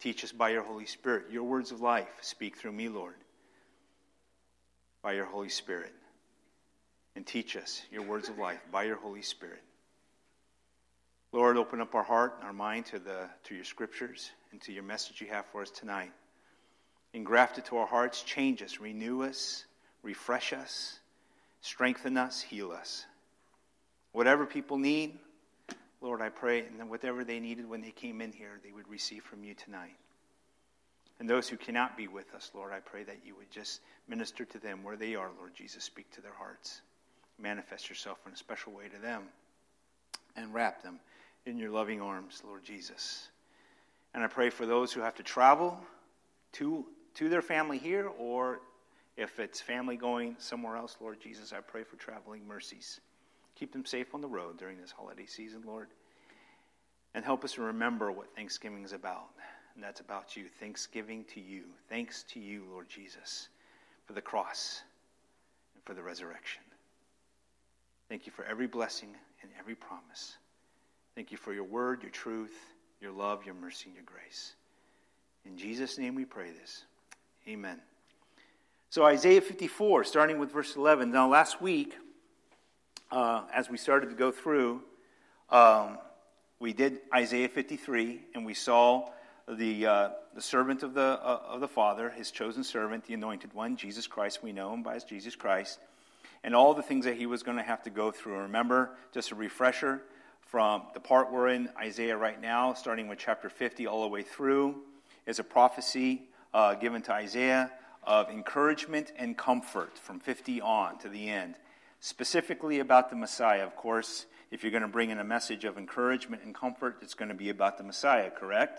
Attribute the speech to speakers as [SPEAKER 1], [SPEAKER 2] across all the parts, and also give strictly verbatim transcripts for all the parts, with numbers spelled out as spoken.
[SPEAKER 1] Teach us by your Holy Spirit. Your words of life speak through me, Lord, by your Holy Spirit. And teach us your words of life by your Holy Spirit. Lord, open up our heart and our mind to the to your scriptures and to your message you have for us tonight. Engraft it to our hearts, change us, renew us, refresh us, strengthen us, heal us. Whatever people need, Lord, I pray, and then whatever they needed when they came in here, they would receive from you tonight. And those who cannot be with us, Lord, I pray that you would just minister to them where they are, Lord Jesus. Speak to their hearts. Manifest yourself in a special way to them. And wrap them in your loving arms, Lord Jesus. And I pray for those who have to travel to, to their family here, or if it's family going somewhere else, Lord Jesus, I pray for traveling mercies. Keep them safe on the road during this holiday season, Lord. And help us to remember what Thanksgiving is about. And that's about you. Thanksgiving to you. Thanks to you, Lord Jesus, for the cross and for the resurrection. Thank you for every blessing and every promise. Thank you for your word, your truth, your love, your mercy, and your grace. In Jesus' name we pray this. Amen. So Isaiah fifty-four, starting with verse eleven. Now last week, uh, as we started to go through, um, we did Isaiah fifty-three, and we saw the uh, the servant of the uh, of the Father, his chosen servant, the anointed one, Jesus Christ. We know him by as Jesus Christ, and all the things that he was going to have to go through. Remember, just a refresher from the part we're in Isaiah right now, starting with chapter fifty all the way through, is a prophecy uh, given to Isaiah of encouragement and comfort from fifty on to the end, specifically about the Messiah. Of course, if you're going to bring in a message of encouragement and comfort, it's going to be about the Messiah, correct?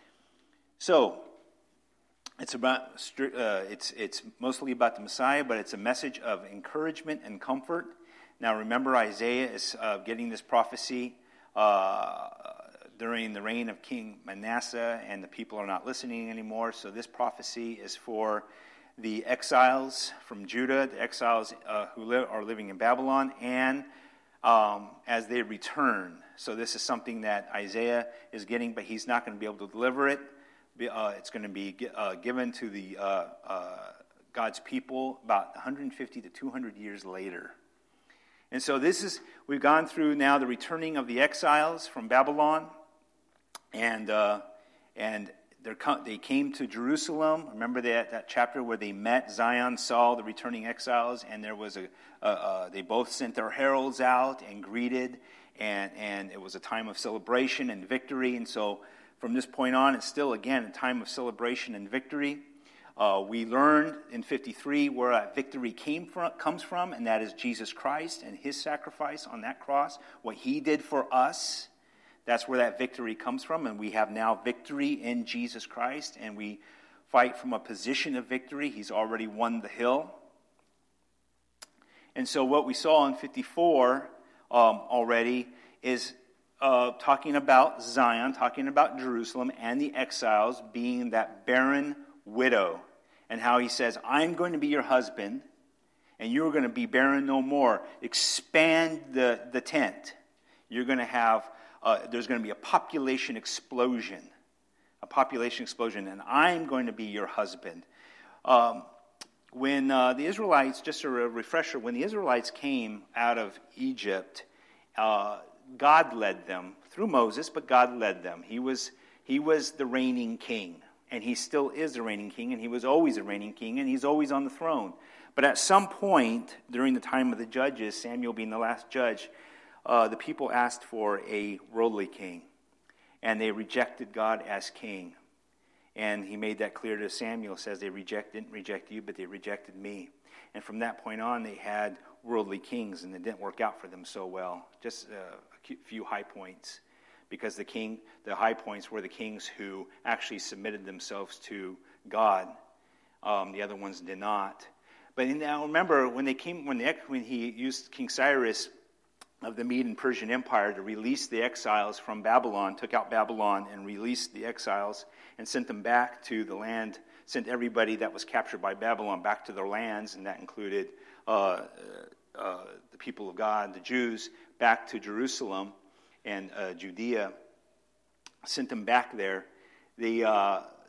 [SPEAKER 1] So, it's about uh, it's it's mostly about the Messiah, but it's a message of encouragement and comfort. Now, remember, Isaiah is uh, getting this prophecy uh, during the reign of King Manasseh, and the people are not listening anymore. So this prophecy is for the exiles from Judah, the exiles uh, who li- are living in Babylon, and um, as they return. So this is something that Isaiah is getting, but he's not going to be able to deliver it. Uh, it's going to be uh, given to the uh, uh, God's people about one hundred fifty to two hundred years later. And so this is, we've gone through now the returning of the exiles from Babylon, and uh, and they came to Jerusalem. Remember that, that chapter where they met, Zion saw the returning exiles, and there was a, a, a they both sent their heralds out and greeted, and, and it was a time of celebration and victory. And so from this point on, it's still, again, a time of celebration and victory. Uh, we learned in fifty-three where that victory came from, comes from, and that is Jesus Christ and his sacrifice on that cross, what he did for us. That's where that victory comes from, and we have now victory in Jesus Christ, and we fight from a position of victory. He's already won the hill. And so what we saw in fifty-four um, already is uh, talking about Zion, talking about Jerusalem and the exiles being that barren widow, and how he says, I'm going to be your husband, and you're going to be barren no more. Expand the, the tent. You're going to have Uh, there's going to be a population explosion, a population explosion, and I'm going to be your husband. Um, when uh, the Israelites, just a refresher, when the Israelites came out of Egypt, uh, God led them through Moses, but God led them. He was he was the reigning king, and he still is the reigning king, and he was always a reigning king, and he's always on the throne. But at some point during the time of the judges, Samuel being the last judge, Uh, the people asked for a worldly king, and they rejected God as king. And he made that clear to Samuel, says they reject, didn't reject you, but they rejected me. And from that point on, they had worldly kings, and it didn't work out for them so well. Just uh, a few high points, because the king, the high points were the kings who actually submitted themselves to God. Um, the other ones did not. But now remember, when they came, when, the, when he used King Cyrus of the Mede and Persian Empire to release the exiles from Babylon, took out Babylon and released the exiles and sent them back to the land, sent everybody that was captured by Babylon back to their lands, and that included uh, uh, the people of God, the Jews, back to Jerusalem and uh, Judea, sent them back there. The, uh,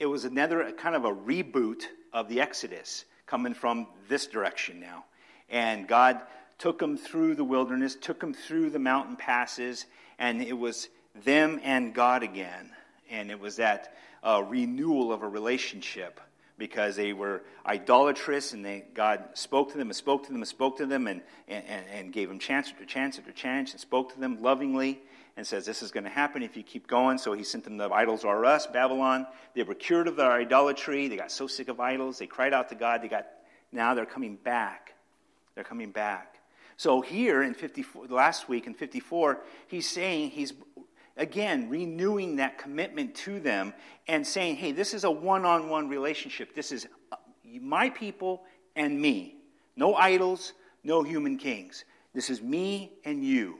[SPEAKER 1] it was another kind of a reboot of the Exodus coming from this direction now. And God took them through the wilderness, took them through the mountain passes, and it was them and God again. And it was that uh, renewal of a relationship, because they were idolatrous, and they, God spoke to them and spoke to them and spoke to them and, and, and gave them chance after chance after chance and spoke to them lovingly and says, this is going to happen if you keep going. So he sent them the idols are us, Babylon. They were cured of their idolatry. They got so sick of idols. They cried out to God. They got Now they're coming back. They're coming back. So here in fifty-four, last week in fifty-four, he's saying, he's again renewing that commitment to them and saying, hey, this is a one-on-one relationship. This is my people and me. No idols, no human kings. This is me and you.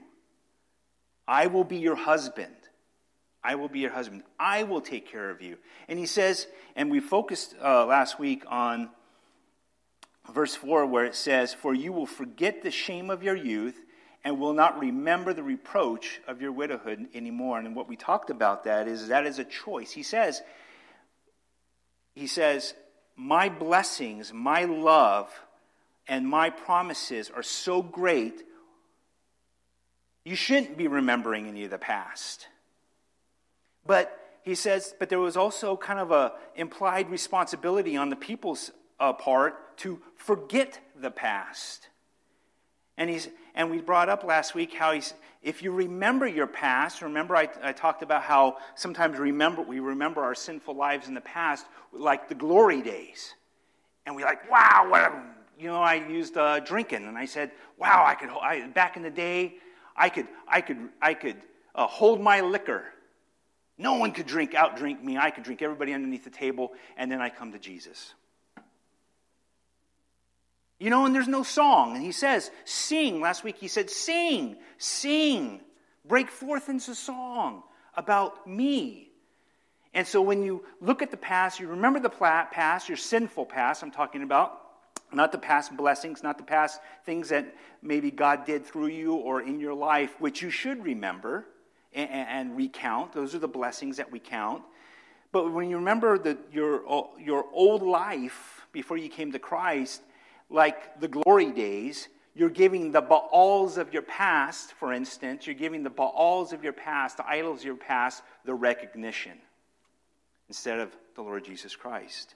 [SPEAKER 1] I will be your husband. I will be your husband. I will take care of you. And he says, and we focused uh, last week on verse four, where it says, for you will forget the shame of your youth and will not remember the reproach of your widowhood anymore. And what we talked about that is that is a choice. He says, he says, my blessings, my love, and my promises are so great, you shouldn't be remembering any of the past. But he says, but there was also kind of a implied responsibility on the people's uh, part to forget the past. And he's and we brought up last week how he's, if you remember your past, remember I, I talked about how sometimes remember we remember our sinful lives in the past like the glory days. And we like, wow, what, you know, I used uh, drinking, and I said, wow, I could, I, back in the day, I could, I could, I could uh, hold my liquor. No one could drink, out-drink me. I could drink everybody underneath the table, and then I come to Jesus. You know, and there's no song. And he says, sing. Last week he said, sing, sing. Break forth into song about me. And so when you look at the past, you remember the past, your sinful past I'm talking about. Not the past blessings, not the past things that maybe God did through you or in your life, which you should remember and, and recount. Those are the blessings that we count. But when you remember the, your, your old life before you came to Christ, like the glory days, you're giving the Baals of your past, for instance, you're giving the Baals of your past, the idols of your past, the recognition instead of the Lord Jesus Christ.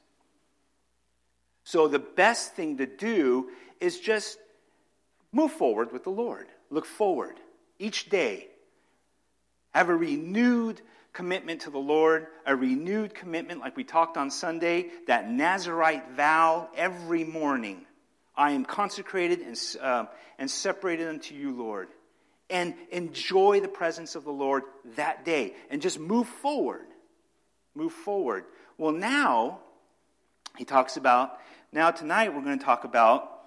[SPEAKER 1] So the best thing to do is just move forward with the Lord. Look forward each day. Have a renewed commitment to the Lord, a renewed commitment like we talked on Sunday, that Nazirite vow every morning. I am consecrated and, uh, and separated unto you, Lord. And enjoy the presence of the Lord that day. And just move forward. Move forward. Well, now, he talks about, now tonight we're going to talk about,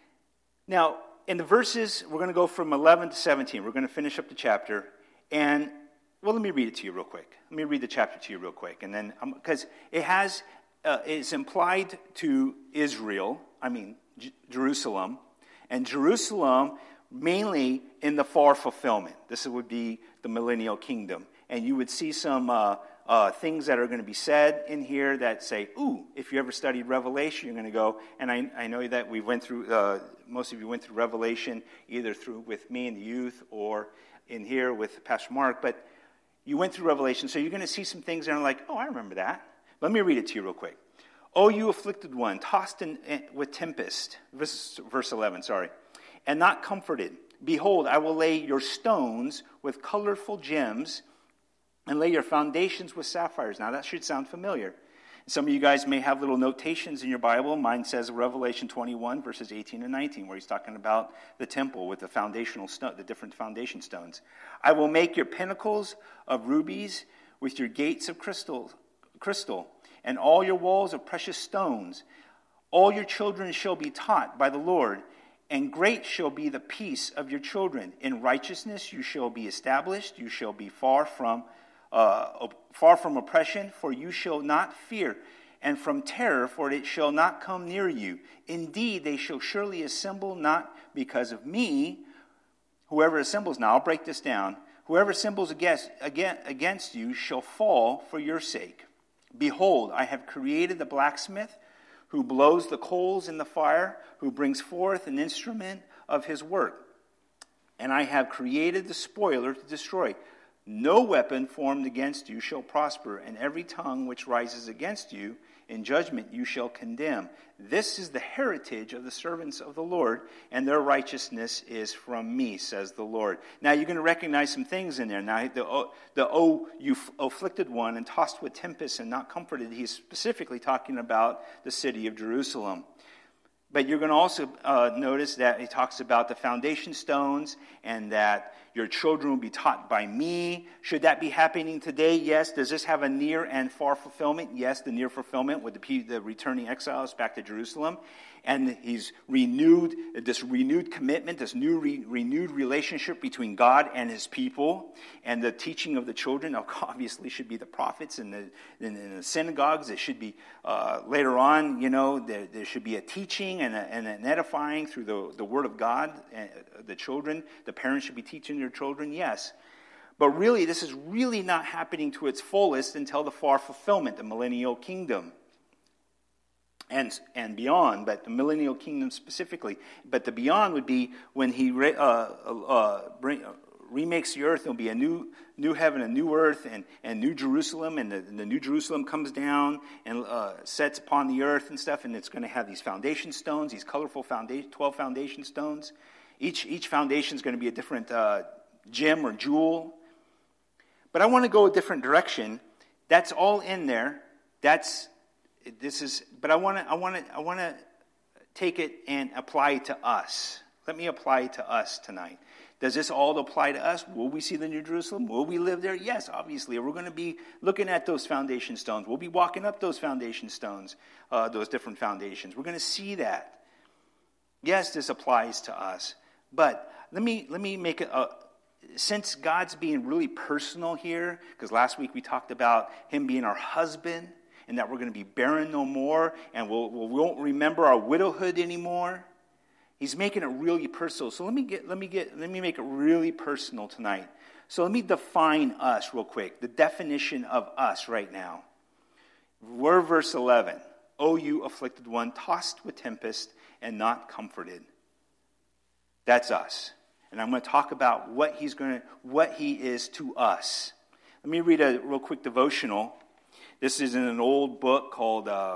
[SPEAKER 1] now in the verses, we're going to go from eleven to seventeen. We're going to finish up the chapter. And, well, let me read it to you real quick. Let me read the chapter to you real quick. And then, because um, it has, uh, it's implied to Israel, I mean, Jerusalem, and Jerusalem mainly in the far fulfillment. This would be the millennial kingdom. And you would see some uh, uh, things that are going to be said in here that say, ooh, if you ever studied Revelation, you're going to go, and I, I know that we went through, uh, most of you went through Revelation, either through with me in the youth or in here with Pastor Mark, but you went through Revelation, so you're going to see some things that are like, oh, I remember that. Let me read it to you real quick. O you afflicted one, tossed in, with tempest, verse, verse eleven, sorry, and not comforted. Behold, I will lay your stones with colorful gems and lay your foundations with sapphires. Now, that should sound familiar. Some of you guys may have little notations in your Bible. Mine says Revelation twenty-one, verses eighteen and nineteen, where he's talking about the temple with the foundational stone, the different foundation stones. I will make your pinnacles of rubies with your gates of crystal, crystal. And all your walls of precious stones. All your children shall be taught by the Lord, and great shall be the peace of your children. In righteousness you shall be established. You shall be far from uh, far from oppression, for you shall not fear, and from terror, for it shall not come near you. Indeed, they shall surely assemble, not because of me. Whoever assembles, now I'll break this down. Whoever assembles against, against you shall fall for your sake. Behold, I have created the blacksmith who blows the coals in the fire, who brings forth an instrument of his work. And I have created the spoiler to destroy. No weapon formed against you shall prosper, and every tongue which rises against you in judgment you shall condemn. This is the heritage of the servants of the Lord, and their righteousness is from me, says the Lord. Now you're going to recognize some things in there. Now the oh, the oh you afflicted one and tossed with tempest and not comforted, he's specifically talking about the city of Jerusalem. But you're going to also uh, notice that he talks about the foundation stones and that your children will be taught by me. Should that be happening today? Yes. Does this have a near and far fulfillment? Yes, the near fulfillment with the, the returning exiles back to Jerusalem. And he's renewed this renewed commitment, this new re, renewed relationship between God and his people. And the teaching of the children obviously should be the prophets and the, in, in the synagogues. It should be uh, later on, you know, there, there should be a teaching and, a, and an edifying through the, the word of God. And the children, the parents should be teaching their children, yes. But really, this is really not happening to its fullest until the far fulfillment, the millennial kingdom. And and beyond, but the millennial kingdom specifically. But the beyond would be when he re, uh, uh, bring, uh, remakes the earth. There'll be a new new heaven, a new earth, and, and new Jerusalem. And the, and the new Jerusalem comes down and uh, sets upon the earth and stuff. And it's going to have these foundation stones, these colorful foundation, twelve foundation stones. Each each foundation is going to be a different uh, gem or jewel. But I want to go a different direction. That's all in there. That's This is, but I want to, I want to, I want to take it and apply it to us. Let me apply it to us tonight. Does this all apply to us? Will we see the New Jerusalem? Will we live there? Yes, obviously. We're going to be looking at those foundation stones. We'll be walking up those foundation stones, uh, those different foundations. We're going to see that. Yes, this applies to us. But let me let me make it a. Since God's being really personal here, because last week we talked about him being our husband, and that we're going to be barren no more, and we'll, we won't remember our widowhood anymore. He's making it really personal. So let me get, let me get, let me make it really personal tonight. So let me define us real quick. The definition of us right now. We're verse eleven. O you afflicted one, tossed with tempest and not comforted. That's us. And I'm going to talk about what he's going to, what he is to us. Let me read a real quick devotional. This is in an old book called uh,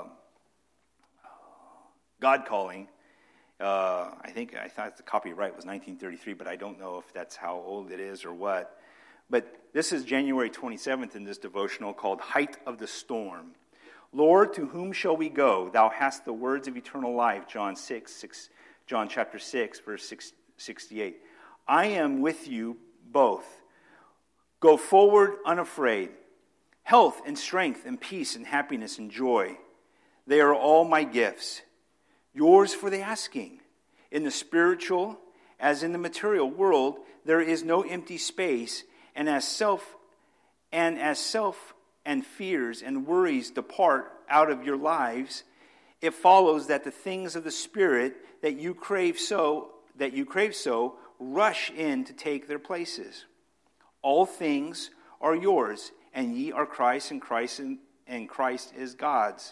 [SPEAKER 1] God Calling. Uh, I think I thought the copyright was nineteen thirty-three, but I don't know if that's how old it is or what. But this is January twenty-seventh in this devotional called Height of the Storm. Lord, to whom shall we go? Thou hast the words of eternal life. John six, six John chapter six, verse six, sixty-eight. I am with you both. Go forward unafraid. Health and strength and peace and happiness and joy. They are all my gifts. Yours for the asking. In the spiritual as in the material world, there is no empty space, and as self and as self and fears and worries depart out of your lives, it follows that the things of the Spirit that you crave so that you crave so rush in to take their places. All things are yours, and ye are Christ, and Christ and, and Christ is God's.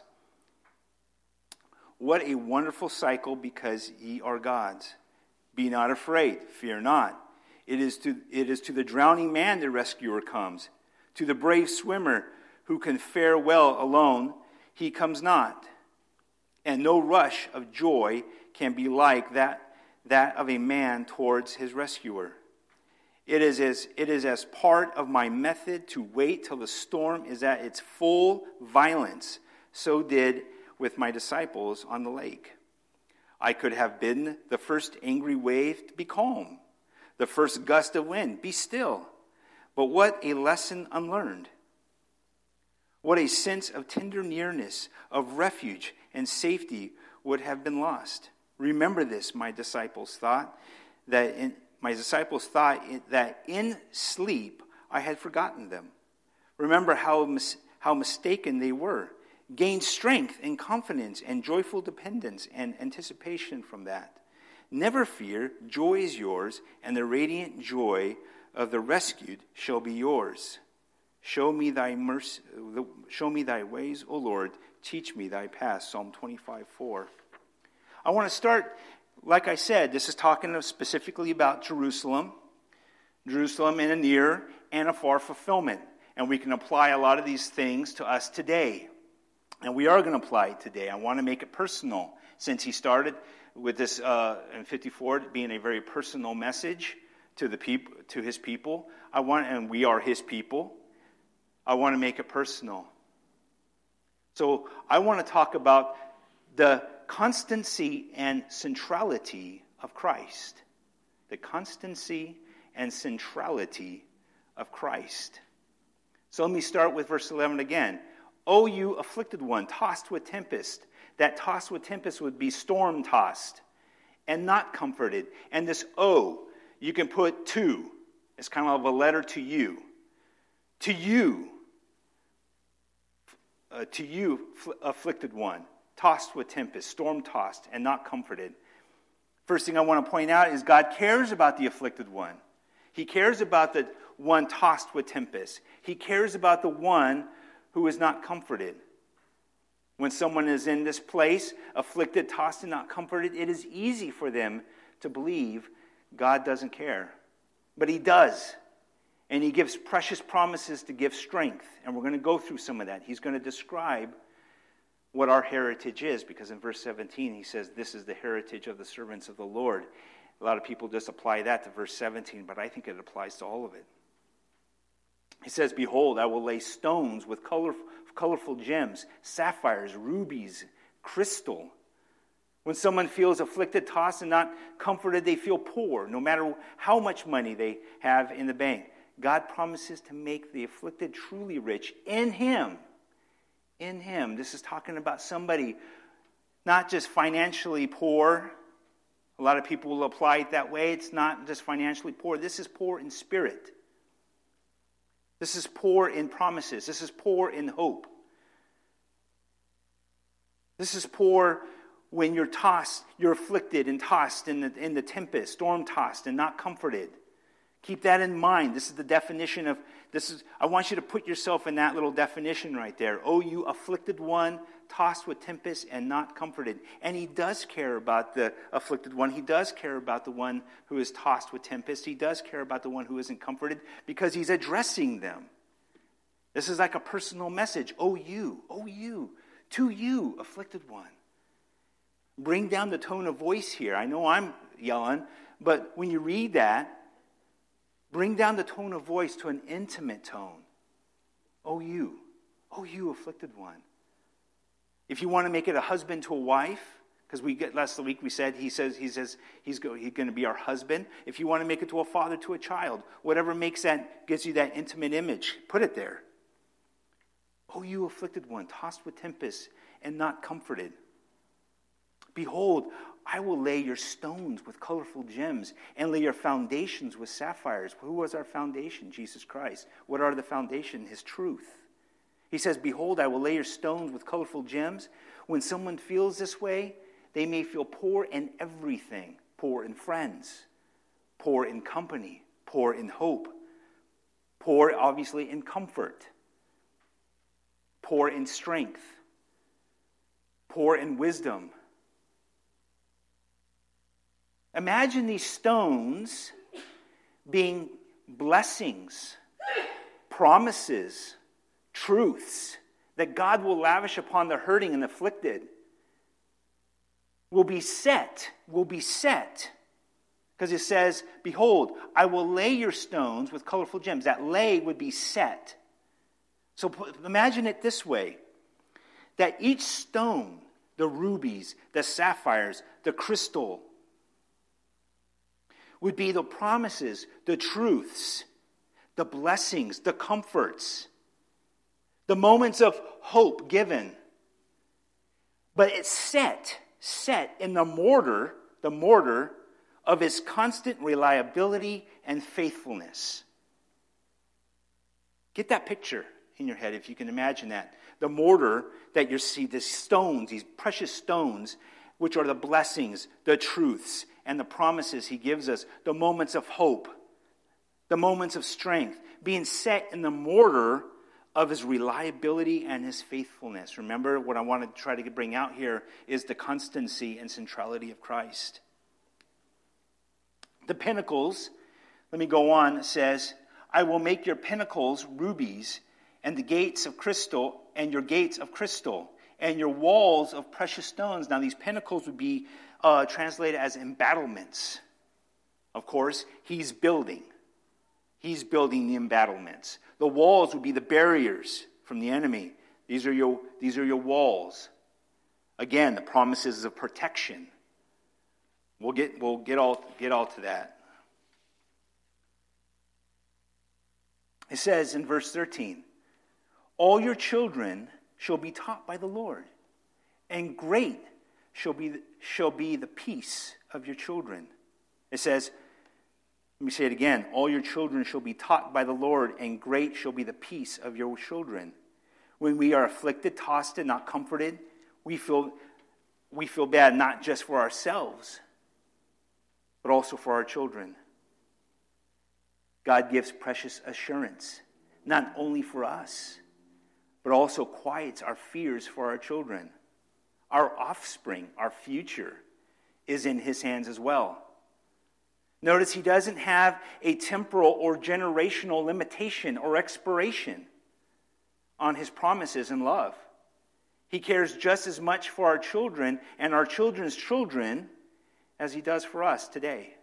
[SPEAKER 1] What a wonderful cycle, because ye are God's. Be not afraid, fear not. It is to it is to the drowning man the rescuer comes. To the brave swimmer who can fare well alone, he comes not. And no rush of joy can be like that, that of a man towards his rescuer. It is as it is as part of my method to wait till the storm is at its full violence. So did with my disciples on the lake. I could have bidden the first angry wave to be calm, the first gust of wind, be still. But what a lesson unlearned. What a sense of tender nearness, of refuge and safety would have been lost. Remember this, my disciples thought, that in, my disciples thought that in sleep I had forgotten them. Remember how mis, how mistaken they were. Gain strength and confidence and joyful dependence and anticipation from that. Never fear, joy is yours, and the radiant joy of the rescued shall be yours. Show me thy mercy, show me thy ways, O Lord. Teach me thy paths. Psalm twenty-five four. I want to start, like I said, this is talking specifically about Jerusalem. Jerusalem in a near and a far fulfillment. And we can apply a lot of these things to us today. And we are going to apply it today. I want to make it personal. Since he started with this uh, in fifty-four being a very personal message to the people, to his people, I want, and we are his people, I want to make it personal. So I want to talk about the constancy and centrality of Christ. The constancy and centrality of Christ. So let me start with verse eleven again. O you afflicted one, tossed with tempest. That tossed with tempest would be storm-tossed and not comforted. And this O, you can put to. It's kind of a letter to you. To you. Uh, to you, afflicted one, tossed with tempest, storm-tossed and not comforted. First thing I want to point out is God cares about the afflicted one. He cares about the one tossed with tempest. He cares about the one who is not comforted. When someone is in this place, afflicted, tossed, and not comforted, it is easy for them to believe God doesn't care. But he does. And he gives precious promises to give strength. And we're going to go through some of that. He's going to describe what our heritage is, because in verse seventeen he says, this is the heritage of the servants of the Lord. A lot of people just apply that to verse seventeen, but I think it applies to all of it. He says, behold, I will lay stones with colorful, colorful gems, sapphires, rubies, crystal. When someone feels afflicted, tossed, and not comforted, they feel poor, no matter how much money they have in the bank. God promises to make the afflicted truly rich in him. In him. This is talking about somebody not just financially poor. A lot of people will apply it that way. It's not just financially poor. This is poor in spirit. This is poor in promises. This is poor in hope. This is poor when you're tossed, you're afflicted and tossed in the, in the tempest, storm-tossed and not comforted. Keep that in mind. This is the definition of, this is. I want you to put yourself in that little definition right there. Oh, you afflicted one, tossed with tempest and not comforted. And he does care about the afflicted one. He does care about the one who is tossed with tempest. He does care about the one who isn't comforted because he's addressing them. This is like a personal message. Oh, you, oh, you, to you, afflicted one. Bring down the tone of voice here. I know I'm yelling, but when you read that, bring down the tone of voice to an intimate tone. Oh, you. Oh, you afflicted one. If you want to make it a husband to a wife, because we get last week we said he says he says he's, go, he's going to be our husband. If you want to make it to a father to a child, whatever makes that gives you that intimate image, put it there. Oh, you afflicted one, tossed with tempest and not comforted. Behold, I will lay your stones with colorful gems and lay your foundations with sapphires. Who was our foundation? Jesus Christ. What are the foundation? His truth. He says, behold, I will lay your stones with colorful gems. When someone feels this way, they may feel poor in everything. Poor in friends. Poor in company. Poor in hope. Poor, obviously, in comfort. Poor in strength. Poor in wisdom. Imagine these stones being blessings, promises, truths that God will lavish upon the hurting and afflicted. Will be set, will be set. Because it says, behold, I will lay your stones with colorful gems. That lay would be set. So imagine it this way, that each stone, the rubies, the sapphires, the crystal, would be the promises, the truths, the blessings, the comforts, the moments of hope given. But it's set, set in the mortar, the mortar of his constant reliability and faithfulness. Get that picture in your head if you can imagine that. The mortar that you see, the stones, these precious stones, which are the blessings, the truths, and the promises he gives us, the moments of hope, the moments of strength, being set in the mortar of his reliability and his faithfulness. Remember, what I want to try to bring out here is the constancy and centrality of Christ. The pinnacles, let me go on, it says, I will make your pinnacles rubies, and the gates of crystal, and your gates of crystal, and your walls of precious stones. Now, these pinnacles would be uh, translated as embattlements. Of course, he's building. He's building the embattlements. The walls would be the barriers from the enemy. These are your, these are your walls. Again, the promises of protection. We'll get, we'll get all, get all to that. It says in verse thirteen, all your children shall be taught by the Lord, and great shall be, shall be the peace of your children. It says, let me say it again, all your children shall be taught by the Lord, and great shall be the peace of your children. When we are afflicted, tossed, and not comforted, we feel, we feel bad not just for ourselves, but also for our children. God gives precious assurance, not only for us, but also quiets our fears for our children. Our offspring, our future, is in his hands as well. Notice he doesn't have a temporal or generational limitation or expiration on his promises and love. He cares just as much for our children and our children's children as he does for us today.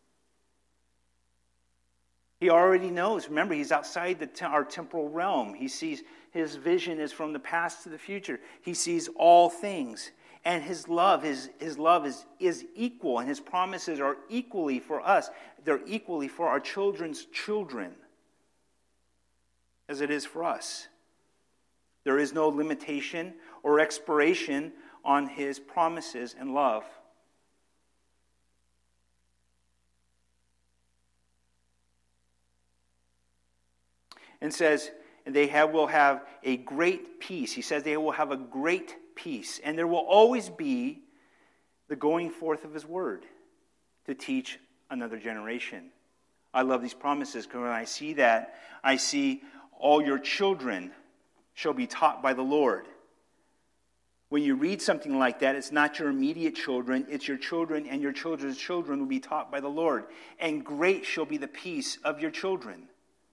[SPEAKER 1] He already knows. Remember, he's outside the te- our temporal realm. He sees, his vision is from the past to the future. He sees all things. And his love, his, his love is, is equal, and his promises are equally for us. They're equally for our children's children as it is for us. There is no limitation or expiration on his promises and love. And says, and they have, will have a great peace. He says they will have a great peace. And there will always be the going forth of his word to teach another generation. I love these promises because when I see that, I see all your children shall be taught by the Lord. When you read something like that, it's not your immediate children, it's your children, and your children's children will be taught by the Lord. And great shall be the peace of your children.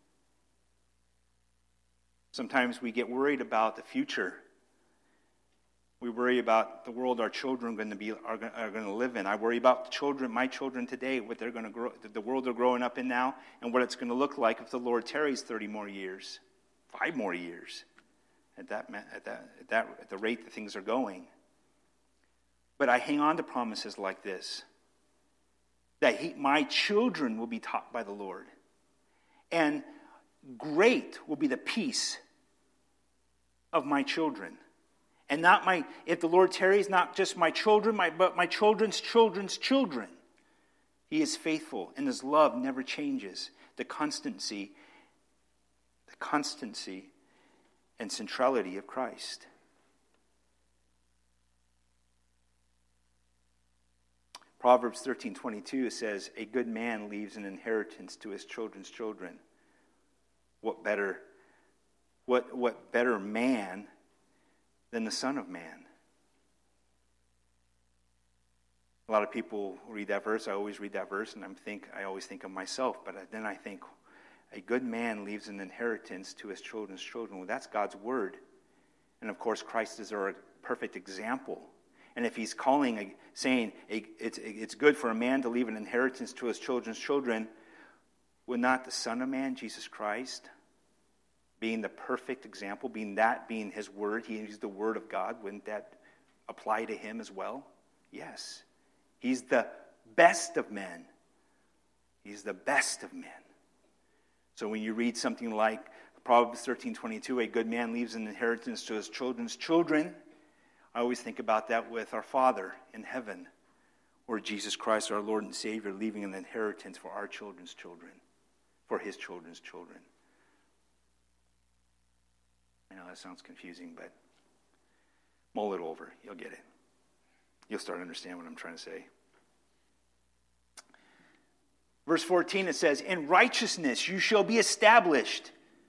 [SPEAKER 1] Sometimes we get worried about the future. We worry about the world our children are going to be are, are going to live in. I worry about the children, my children today, what they're going to grow, the world they're growing up in now, and what it's going to look like if the Lord tarries thirty more years, five more years, at that at that at that at the rate that things are going. But I hang on to promises like this: that he, my children will be taught by the Lord, and great will be the peace of my children. And not my, if the Lord tarries, not just my children, my, but my children's children's children. He is faithful, and his love never changes. The constancy, the constancy and centrality of Christ. Proverbs thirteen twenty-two says, a good man leaves an inheritance to his children's children. What better, what, what better man than the Son of Man? A lot of people read that verse. I always read that verse, and I think I always think of myself. But then I think, a good man leaves an inheritance to his children's children. Well, that's God's word, and of course, Christ is our perfect example. And if he's calling, saying it's it's good for a man to leave an inheritance to his children's children, would not the Son of Man, Jesus Christ, being the perfect example, being that, being his word, he's the word of God, wouldn't that apply to him as well? Yes. He's the best of men. He's the best of men. So when you read something like Proverbs thirteen twenty-two, a good man leaves an inheritance to his children's children, I always think about that with our Father in heaven, or Jesus Christ, our Lord and Savior, leaving an inheritance for our children's children, for his children's children. I know that sounds confusing, but mull it over. You'll get it. You'll start to understand what I'm trying to say. Verse fourteen, it says, in righteousness you shall be established.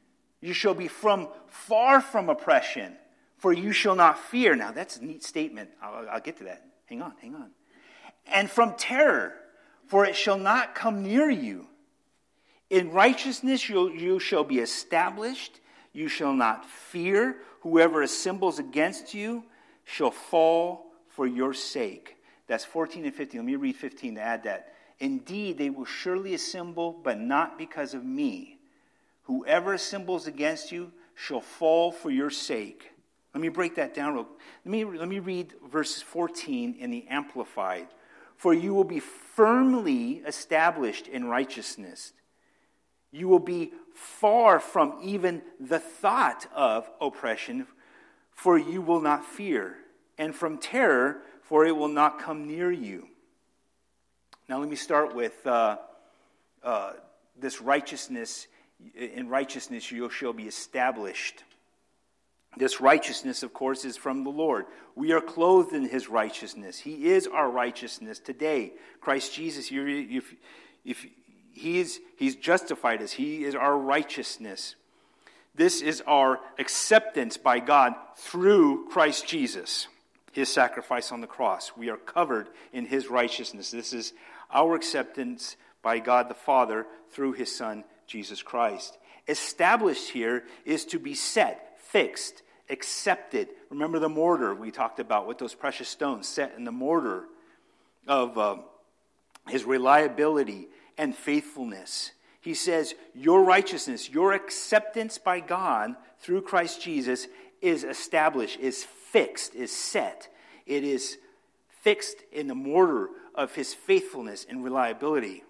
[SPEAKER 1] You shall be from far from oppression, for you shall not fear. Now, that's a neat statement. I'll, I'll get to that. Hang on, hang on. And from terror, for it shall not come near you. In righteousness you, you shall be established. You shall not fear. Whoever assembles against you shall fall for your sake. That's fourteen and fifteen. Let me read fifteen to add that. Indeed, they will surely assemble, but not because of me. Whoever assembles against you shall fall for your sake. Let me break that down. Real, let me, let me read verses fourteen in the Amplified. For you will be firmly established in righteousness. You will be far from even the thought of oppression, for you will not fear. And from terror, for it will not come near you. Now let me start with uh, uh, this righteousness. In righteousness you shall be established. This righteousness, of course, is from the Lord. We are clothed in his righteousness. He is our righteousness today. Christ Jesus, if, if he is, he's justified us. He is our righteousness. This is our acceptance by God through Christ Jesus, his sacrifice on the cross. We are covered in his righteousness. This is our acceptance by God the Father through his Son, Jesus Christ. Established here is to be set, fixed, accepted. Remember the mortar we talked about with those precious stones set in the mortar of uh, his reliability and faithfulness. He says, your righteousness, your acceptance by God through Christ Jesus is established, is fixed, is set. It is fixed in the mortar of his faithfulness and reliability.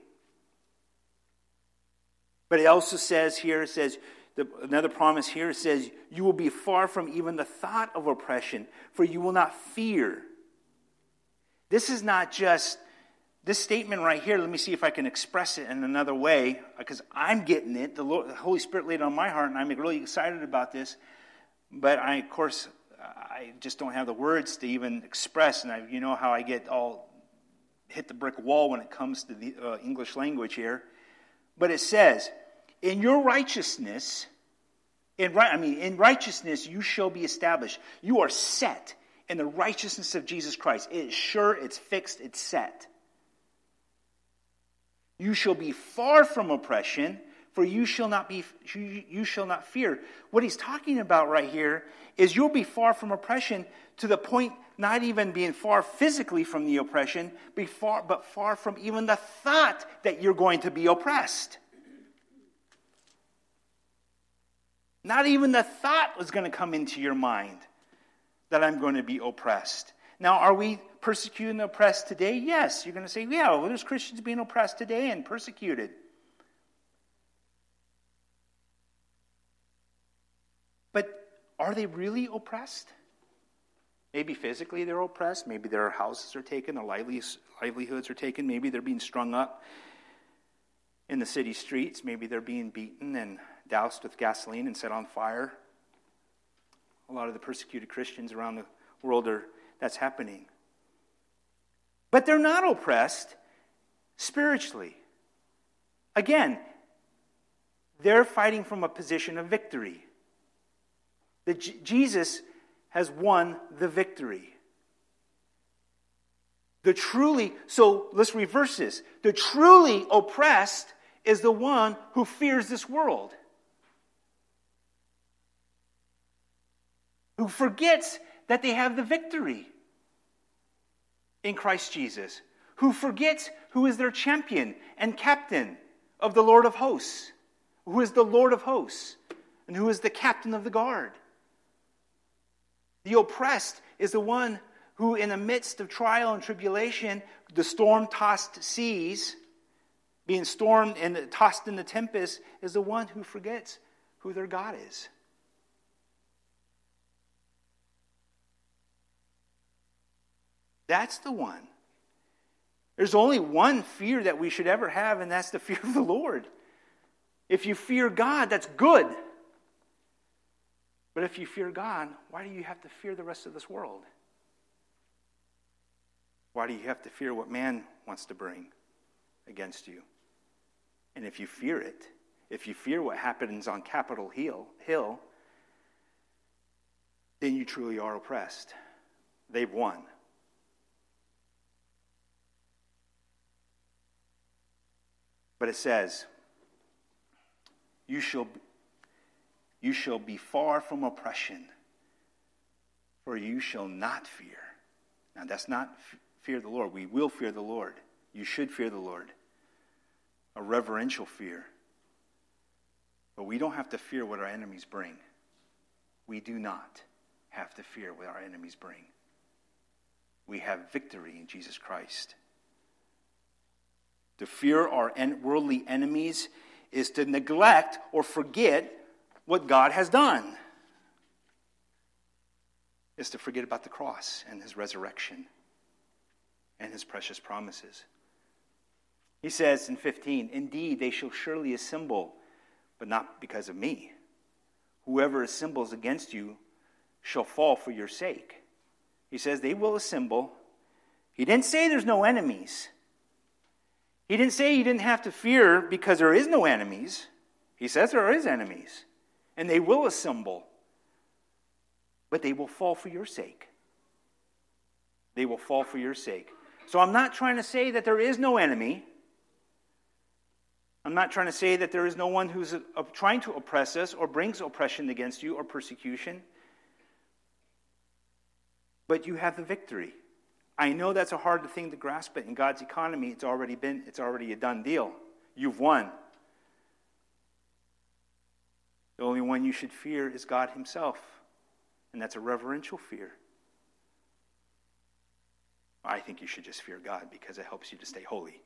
[SPEAKER 1] But it also says here, it says, the, another promise here, it says, you will be far from even the thought of oppression, for you will not fear. This is not just, this statement right here, let me see if I can express it in another way, because I'm getting it. The, Lord, the Holy Spirit laid it on my heart, and I'm really excited about this. But I, of course, I just don't have the words to even express, and I, you know how I get all hit the brick wall when it comes to the uh, English language here. But it says, in your righteousness, in right, I mean, in righteousness you shall be established. You are set in the righteousness of Jesus Christ. It is sure, it's fixed, it's set. You shall be far from oppression, for you shall not be you, you shall not fear. What he's talking about right here is you'll be far from oppression to the point not even being far physically from the oppression, be far, but far from even the thought that you're going to be oppressed. Not even the thought was going to come into your mind that I'm going to be oppressed. Now, are we persecuted and oppressed today? Yes. You're going to say, yeah, well, there's Christians being oppressed today and persecuted. But are they really oppressed? Maybe physically they're oppressed. Maybe their houses are taken, their livelihoods are taken. Maybe they're being strung up in the city streets. Maybe they're being beaten and doused with gasoline and set on fire. A lot of the persecuted Christians around the world are, that's happening. But they're not oppressed spiritually. Again, they're fighting from a position of victory. That J- Jesus has won the victory. The truly, so let's reverse this. The truly oppressed is the one who fears this world. Who forgets that they have the victory in Christ Jesus. Who forgets who is their champion and captain of the Lord of hosts. Who is the Lord of hosts. And who is the captain of the guard. The oppressed is the one who, in the midst of trial and tribulation, the storm-tossed seas, being stormed and tossed in the tempest, is the one who forgets who their God is. That's the one. There's only one fear that we should ever have, and that's the fear of the Lord. If you fear God, that's good. But if you fear God, why do you have to fear the rest of this world? Why do you have to fear what man wants to bring against you? And if you fear it, If you fear what happens on Capitol Hill, Hill, then you truly are oppressed. They've won. But it says, you shall, you shall be far from oppression, for you shall not fear. Now that's not f- fear the Lord. We will fear the Lord. You should fear the Lord. A reverential fear. But we don't have to fear what our enemies bring. We do not have to fear what our enemies bring. We have victory in Jesus Christ. To fear our worldly enemies is to neglect or forget what God has done. It's to forget about the cross and his resurrection and his precious promises. He says in fifteen, indeed, they shall surely assemble, but not because of me. Whoever assembles against you shall fall for your sake. He says they will assemble. He didn't say there's no enemies. He didn't say you didn't have to fear because there is no enemies. He says there is enemies. And they will assemble. But they will fall for your sake. They will fall for your sake. So I'm not trying to say that there is no enemy. I'm not trying to say that there is no one who's trying to oppress us or brings oppression against you or persecution. But you have the victory. I know that's a hard thing to grasp, but in God's economy, it's already been, it's already a done deal. You've won. The only one you should fear is God himself. And that's a reverential fear. I think you should just fear God because it helps you to stay holy.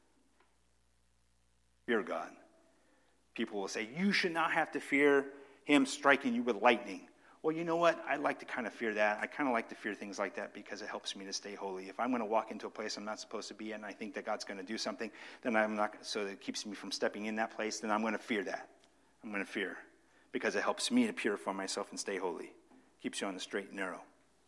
[SPEAKER 1] Fear God. People will say, you should not have to fear him striking you with lightning. Well, you know what? I like to kind of fear that. I kind of like to fear things like that because it helps me to stay holy. If I'm going to walk into a place I'm not supposed to be in, and I think that God's going to do something, then I'm not. So it keeps me from stepping in that place. Then I'm going to fear that. I'm going to fear because it helps me to purify myself and stay holy. Keeps you on the straight and narrow.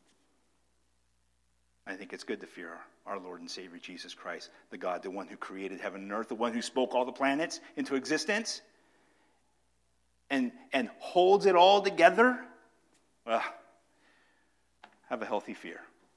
[SPEAKER 1] I think it's good to fear our, our Lord and Savior Jesus Christ, the God, the one who created heaven and earth, the one who spoke all the planets into existence, and and holds it all together. Well, have a healthy fear.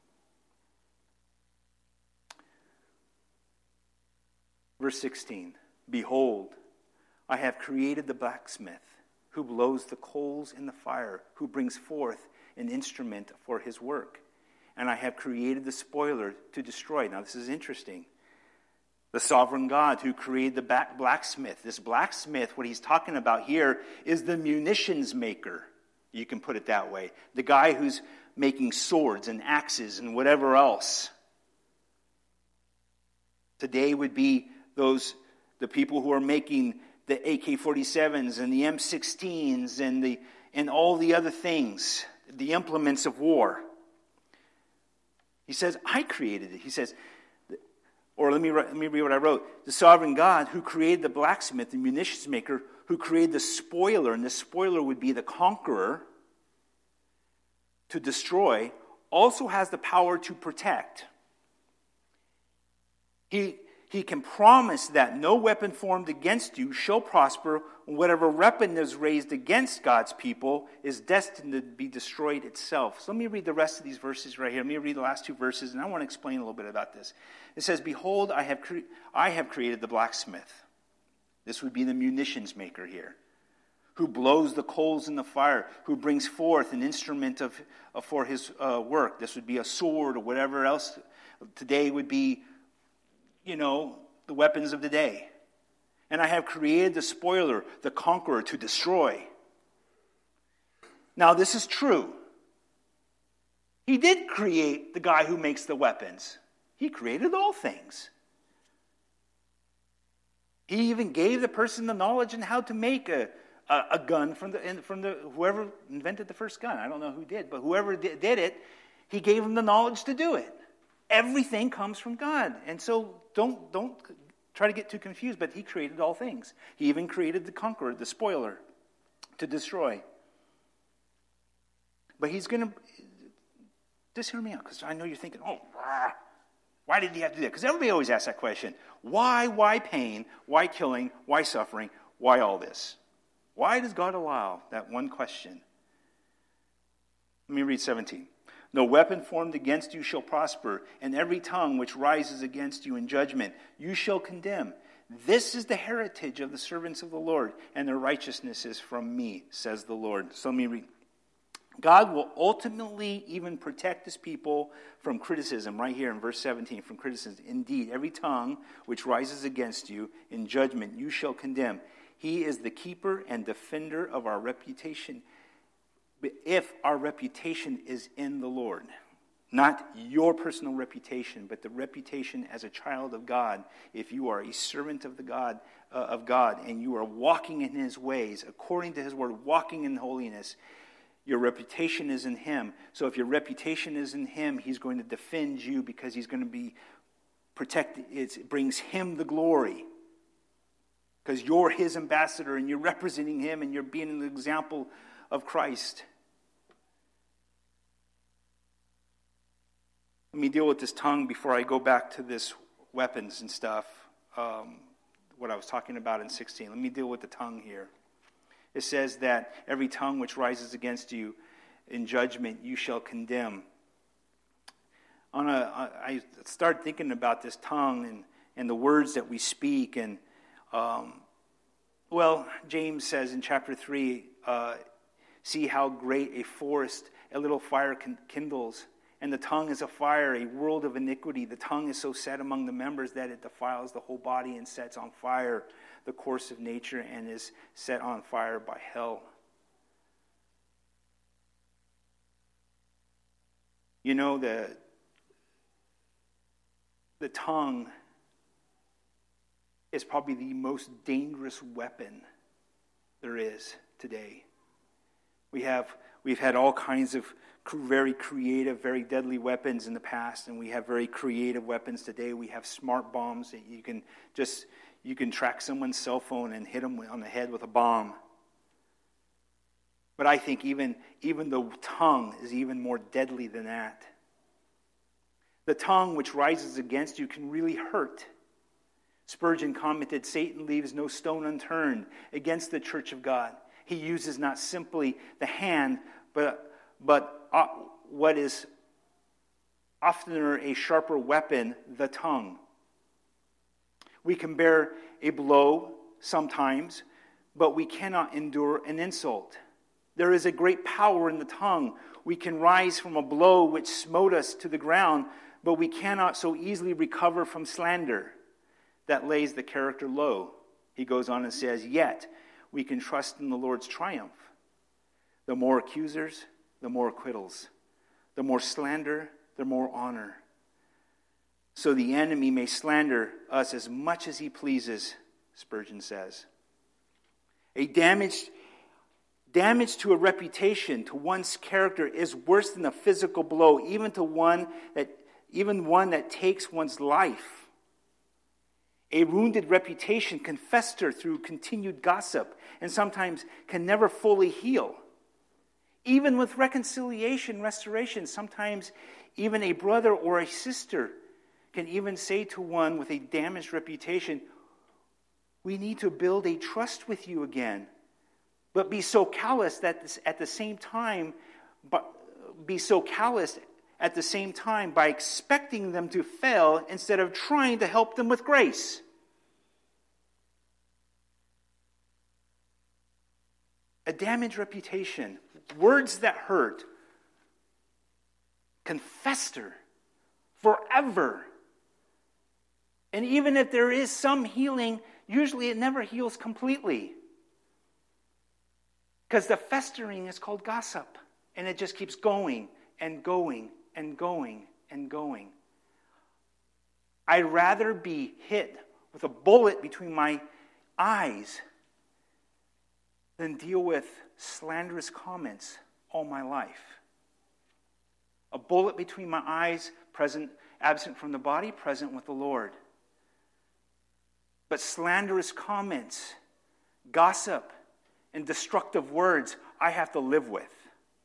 [SPEAKER 1] Verse sixteen, behold, I have created the blacksmith who blows the coals in the fire, who brings forth an instrument for his work. And I have created the spoiler to destroy. Now this is interesting. The sovereign God who created the blacksmith. This blacksmith, what he's talking about here, is the munitions maker. You can put it that way. The guy who's making swords and axes and whatever else. Today would be those the people who are making the A K forty-sevens and the M sixteens and the and all the other things, the implements of war. He says, I created it. He says, or let me let me read what I wrote. The sovereign God who created the blacksmith, the munitions maker, who created the spoiler, and the spoiler would be the conqueror, to destroy, also has the power to protect. He, he can promise that no weapon formed against you shall prosper, and whatever weapon is raised against God's people is destined to be destroyed itself. So let me read the rest of these verses right here. Let me read the last two verses, and I want to explain a little bit about this. It says, behold, I have, cre- I have created the blacksmith. This would be the munitions maker here, who blows the coals in the fire, who brings forth an instrument of, of for his uh, work. This would be a sword or whatever else. Today would be, you know, the weapons of the day. And I have created the spoiler, the conqueror, to destroy. Now, this is true. He did create the guy who makes the weapons. He created all things. He even gave the person the knowledge on how to make a, a, a gun from the from the whoever invented the first gun. I don't know who did, but whoever did, did it, he gave him the knowledge to do it. Everything comes from God, and so don't don't try to get too confused. But He created all things. He even created the conqueror, the spoiler, to destroy. But He's going to just hear me out, because I know you're thinking, oh. Rah. Why did he have to do that? Because everybody always asks that question. Why, why pain? Why killing? Why suffering? Why all this? Why does God allow that one question? Let me read seventeen. No weapon formed against you shall prosper, and every tongue which rises against you in judgment you shall condemn. This is the heritage of the servants of the Lord, and their righteousness is from me, says the Lord. So let me read. God will ultimately even protect his people from criticism, right here in verse seventeen, from criticism. Indeed, every tongue which rises against you in judgment you shall condemn. He is the keeper and defender of our reputation. If our reputation is in the Lord, not your personal reputation, but the reputation as a child of God, if you are a servant of the God uh, of God and you are walking in his ways according to his word, walking in holiness, your reputation is in him. So if your reputation is in him, he's going to defend you because he's going to be protected. It brings him the glory because you're his ambassador and you're representing him and you're being an example of Christ. Let me deal with this tongue before I go back to this weapons and stuff, um, what I was talking about in sixteen. Let me deal with the tongue here. It says that every tongue which rises against you in judgment you shall condemn. On a, I started thinking about this tongue and, and the words that we speak. And, um, well, James says in chapter three, uh, see how great a forest a little fire kindles. And the tongue is a fire, a world of iniquity. The tongue is so set among the members that it defiles the whole body and sets on fire the course of nature and is set on fire by hell. You know, the, the tongue is probably the most dangerous weapon there is today. We have, we've had all kinds of very creative, very deadly weapons in the past, and we have very creative weapons today. We have smart bombs that you can just, you can track someone's cell phone and hit them on the head with a bomb. But I think even, even the tongue is even more deadly than that. The tongue which rises against you can really hurt. Spurgeon commented, Satan leaves no stone unturned against the church of God. He uses not simply the hand, but but uh, what is oftener a sharper weapon, the tongue. We can bear a blow sometimes, but we cannot endure an insult. There is a great power in the tongue. We can rise from a blow which smote us to the ground, but we cannot so easily recover from slander that lays the character low. He goes on and says, yet we can trust in the Lord's triumph. The more accusers, the more acquittals. The more slander, the more honor. So the enemy may slander us as much as he pleases, Spurgeon says. A damaged, damage to a reputation, to one's character, is worse than a physical blow, even to one that, even one that takes one's life. A wounded reputation can fester through continued gossip and sometimes can never fully heal. Even with reconciliation, restoration, sometimes even a brother or a sister can even say to one with a damaged reputation, we need to build a trust with you again. But be so callous that this, at the same time, but be so callous at the same time by expecting them to fail instead of trying to help them with grace. A damaged reputation, words that hurt, can fester forever. And even if there is some healing, usually it never heals completely. Because the festering is called gossip. And it just keeps going and going and going and going. I'd rather be hit with a bullet between my eyes than deal with slanderous comments all my life. A bullet between my eyes, present, absent from the body, present with the Lord. But slanderous comments, gossip, and destructive words, I have to live with.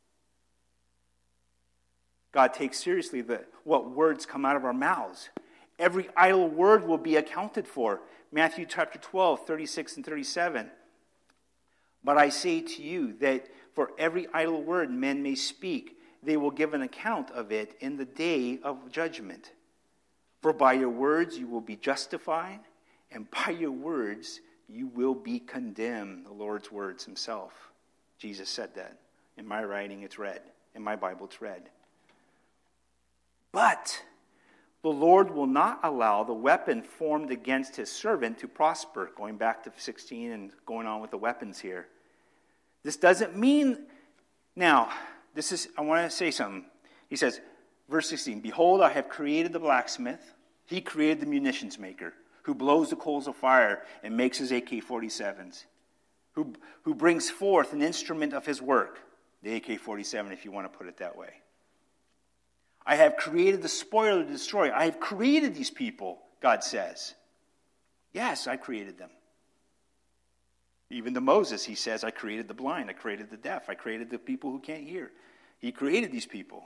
[SPEAKER 1] God takes seriously the, what words come out of our mouths. Every idle word will be accounted for. Matthew chapter twelve, thirty-six and thirty-seven. But I say to you that for every idle word men may speak, they will give an account of it in the day of judgment. For by your words you will be justified, and by your words you will be condemned. The Lord's words himself. Jesus said that. In my writing it's read. In my Bible it's read. But the Lord will not allow the weapon formed against his servant to prosper. Going back to sixteen and going on with the weapons here. This doesn't mean, now, this is, I want to say something. He says, verse sixteen, behold, I have created the blacksmith. He created the munitions maker, who blows the coals of fire and makes his A K forty-sevens, who, who brings forth an instrument of his work, the A K forty-seven, if you want to put it that way. I have created the spoiler to destroy. I have created these people, God says. Yes, I created them. Even to Moses, he says, I created the blind, I created the deaf, I created the people who can't hear. He created these people.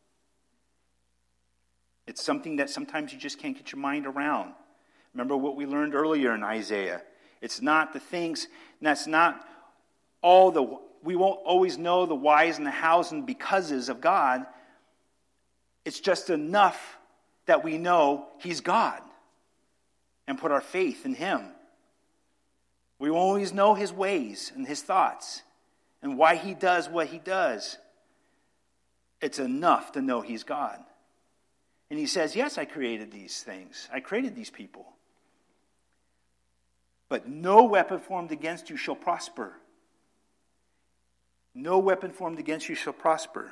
[SPEAKER 1] It's something that sometimes you just can't get your mind around. Remember what we learned earlier in Isaiah. It's not the things, that's not all the, we won't always know the whys and the hows and becauses of God. It's just enough that we know he's God and put our faith in him. We won't always know his ways and his thoughts and why he does what he does. It's enough to know he's God. And he says, yes, I created these things. I created these people. But no weapon formed against you shall prosper. No weapon formed against you shall prosper.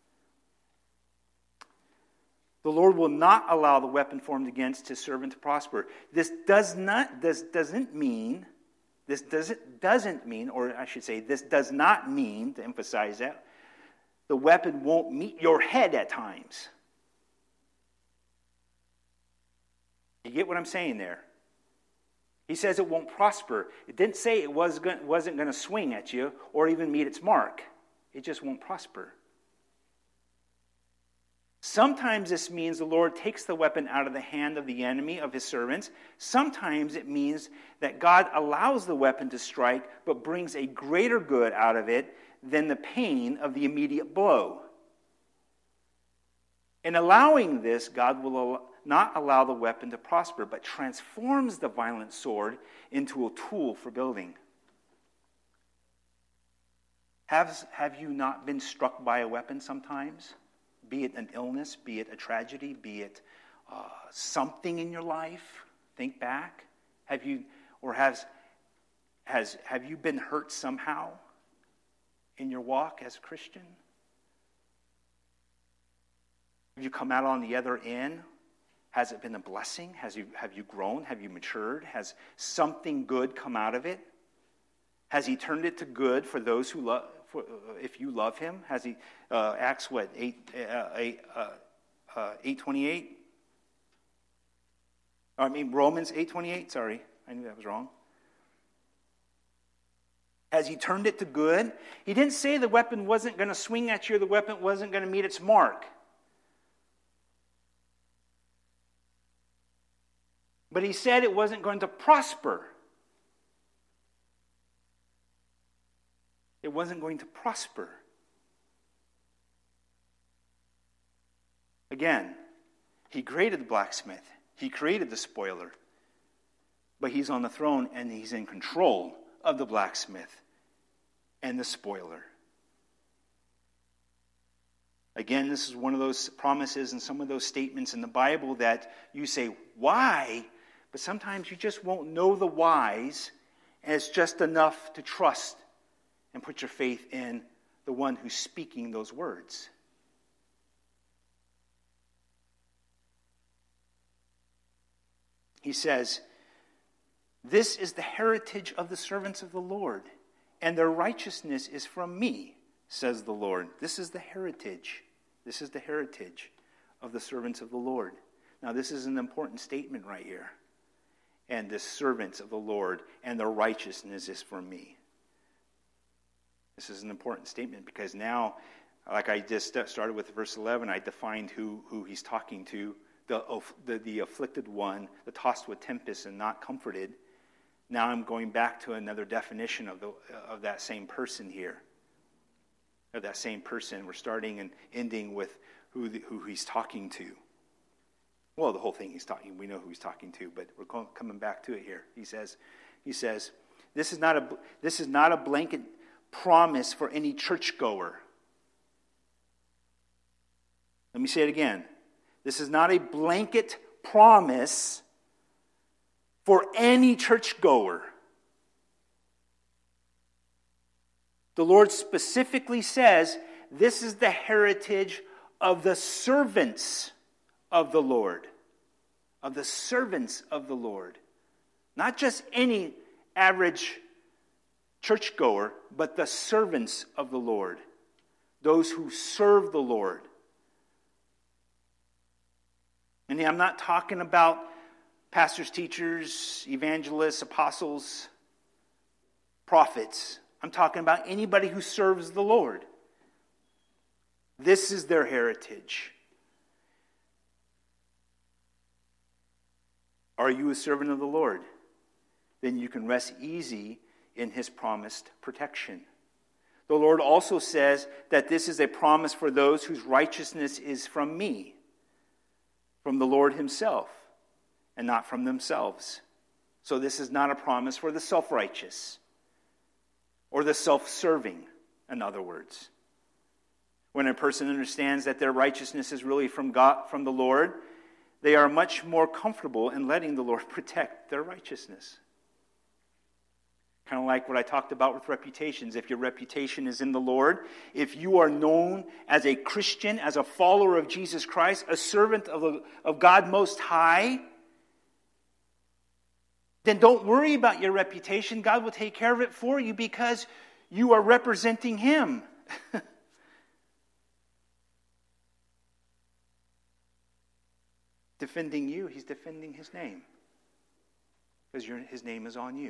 [SPEAKER 1] The Lord will not allow the weapon formed against his servant to prosper. This does not, this doesn't mean, this doesn't, doesn't mean, or I should say, this does not mean, to emphasize that, the weapon won't meet your head at times. You get what I'm saying there? He says it won't prosper. It didn't say it was going, wasn't going to swing at you or even meet its mark. It just won't prosper. Sometimes this means the Lord takes the weapon out of the hand of the enemy, of his servants. Sometimes it means that God allows the weapon to strike, but brings a greater good out of it than the pain of the immediate blow. In allowing this, God will not allow the weapon to prosper, but transforms the violent sword into a tool for building. Have, have you not been struck by a weapon sometimes? Be it an illness, be it a tragedy, be it uh, something in your life. Think back. Have you, or has, has, have you been hurt somehow in your walk as a Christian? Have you come out on the other end? Has it been a blessing? Has you, have you grown? Have you matured? Has something good come out of it? Has he turned it to good for those who love? For, uh, if you love him, has he? Uh, Acts what eight uh, eight uh, uh, eight twenty eight. I mean Romans eight twenty eight. Sorry, I knew that was wrong. Has he turned it to good? He didn't say the weapon wasn't going to swing at you. The weapon wasn't going to meet its mark. But he said it wasn't going to prosper. It wasn't going to prosper. Again, he created the blacksmith. He created the spoiler. But he's on the throne and he's in control of the blacksmith and the spoiler. Again, this is one of those promises and some of those statements in the Bible that you say, why? But sometimes you just won't know the whys, and it's just enough to trust and put your faith in the one who's speaking those words. He says, this is the heritage of the servants of the Lord, and their righteousness is from me, says the Lord. This is the heritage. This is the heritage of the servants of the Lord. Now, this is an important statement right here. And the servants of the Lord, and their righteousness is from me. This is an important statement because now, like I just started with verse eleven, I defined who, who he's talking to the, the, the afflicted one, the tossed with tempest and not comforted. Now I'm going back to another definition of, the, of that same person here. Of that same person. We're starting and ending with who, the, who he's talking to. Well, the whole thing he's talking, we know who he's talking to, but we're coming back to it here. He says, he says, this is not a, this is not a blanket promise for any churchgoer. Let me say it again. This is not a blanket promise for any churchgoer. The Lord specifically says, this is the heritage of the servants of the Lord. Of the servants of the Lord. Not just any average churchgoer, but the servants of the Lord. Those who serve the Lord. And I'm not talking about pastors, teachers, evangelists, apostles, prophets. I'm talking about anybody who serves the Lord. This is their heritage. Are you a servant of the Lord? Then you can rest easy in his promised protection. The Lord also says that this is a promise for those whose righteousness is from me, from the Lord himself, and not from themselves. So this is not a promise for the self-righteous or the self-serving, in other words. When a person understands that their righteousness is really from God, from the Lord, they are much more comfortable in letting the Lord protect their righteousness. Kind of like what I talked about with reputations. If your reputation is in the Lord, if you are known as a Christian, as a follower of Jesus Christ, a servant of, the, of God Most High, then don't worry about your reputation. God will take care of it for you because you are representing him. Defending you, he's defending his name. Because your, his name is on you.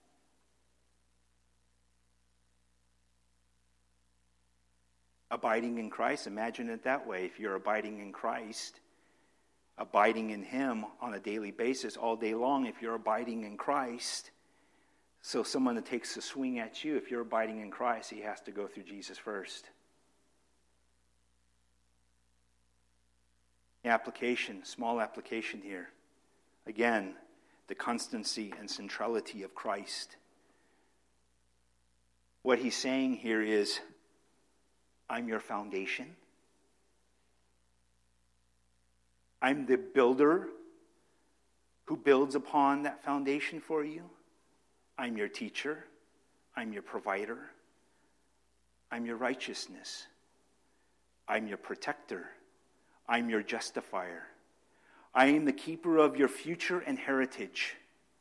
[SPEAKER 1] Abiding in Christ, imagine it that way. If you're abiding in Christ, abiding in him on a daily basis, all day long, if you're abiding in Christ, so someone that takes a swing at you, if you're abiding in Christ, he has to go through Jesus first. The application, small application here. Again, the constancy and centrality of Christ. What he's saying here is, I'm your foundation. I'm the builder who builds upon that foundation for you. I'm your teacher. I'm your provider. I'm your righteousness. I'm your protector. I'm your justifier. I am the keeper of your future and heritage.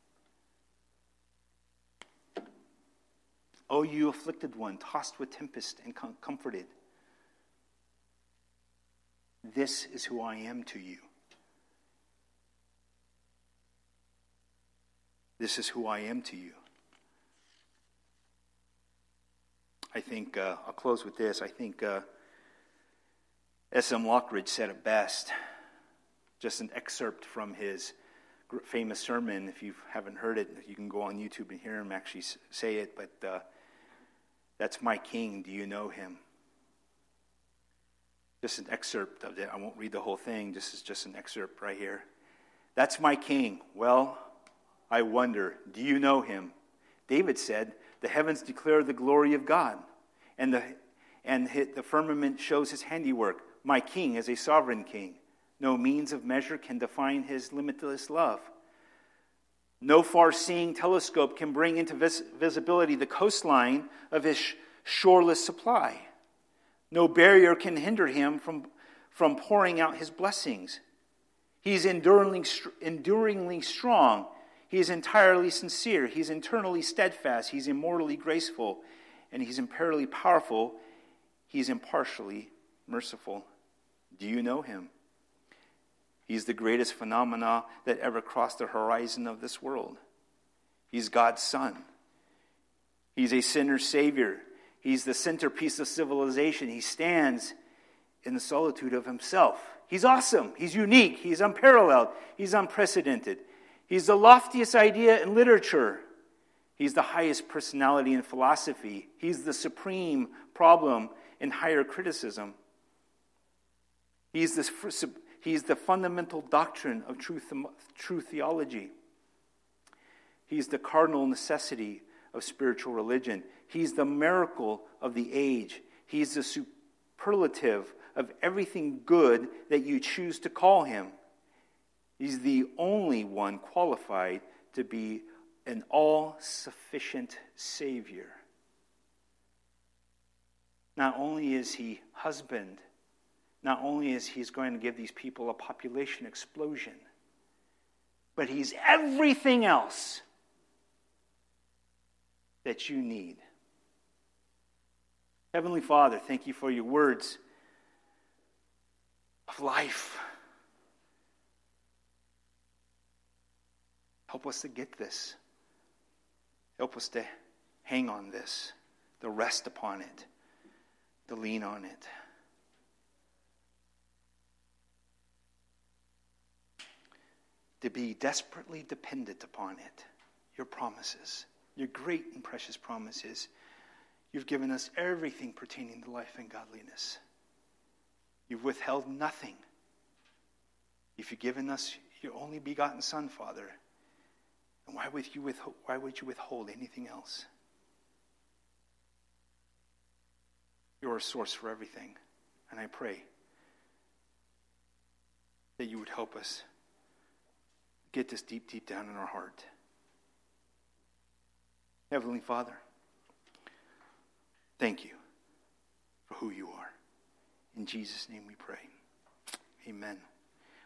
[SPEAKER 1] O you afflicted one, tossed with tempest and com- comforted. This is who I am to you. This is who I am to you. I think, uh, I'll close with this. I think uh, S M Lockridge said it best. Just an excerpt from his famous sermon. If you haven't heard it, you can go on YouTube and hear him actually say it. But uh, that's my king. Do you know him? Just an excerpt of it. I won't read the whole thing. This is just an excerpt right here. That's my king. Well, I wonder, do you know him? David said, the heavens declare the glory of God, and the and the firmament shows his handiwork. My king is a sovereign king. No means of measure can define his limitless love. No far-seeing telescope can bring into vis- visibility the coastline of his sh- shoreless supply. No barrier can hinder him from, from pouring out his blessings. He's enduringly, enduringly strong. He is entirely sincere. He's internally steadfast. He's immortally graceful. And he's imperially powerful. He's impartially merciful. Do you know him? He's the greatest phenomena that ever crossed the horizon of this world. He's God's son. He's a sinner's savior. He's the centerpiece of civilization. He stands in the solitude of himself. He's awesome. He's unique. He's unparalleled. He's unprecedented. He's the loftiest idea in literature. He's the highest personality in philosophy. He's the supreme problem in higher criticism. He's the, he's the fundamental doctrine of true, true theology. He's the cardinal necessity of spiritual religion. He's the miracle of the age. He's the superlative of everything good that you choose to call him. He's the only one qualified to be an all-sufficient Savior. Not only is he husband, not only is he going to give these people a population explosion, but he's everything else that you need. Heavenly Father, thank you for your words of life. Help us to get this. Help us to hang on this, to rest upon it, to lean on it. To be desperately dependent upon it. Your promises, your great and precious promises. You've given us everything pertaining to life and godliness. You've withheld nothing. If you've given us your only begotten Son, Father, and why would you withhold, why would you withhold anything else? You're a source for everything. And I pray that you would help us get this deep, deep down in our heart. Heavenly Father, thank you for who you are. In Jesus' name we pray. Amen.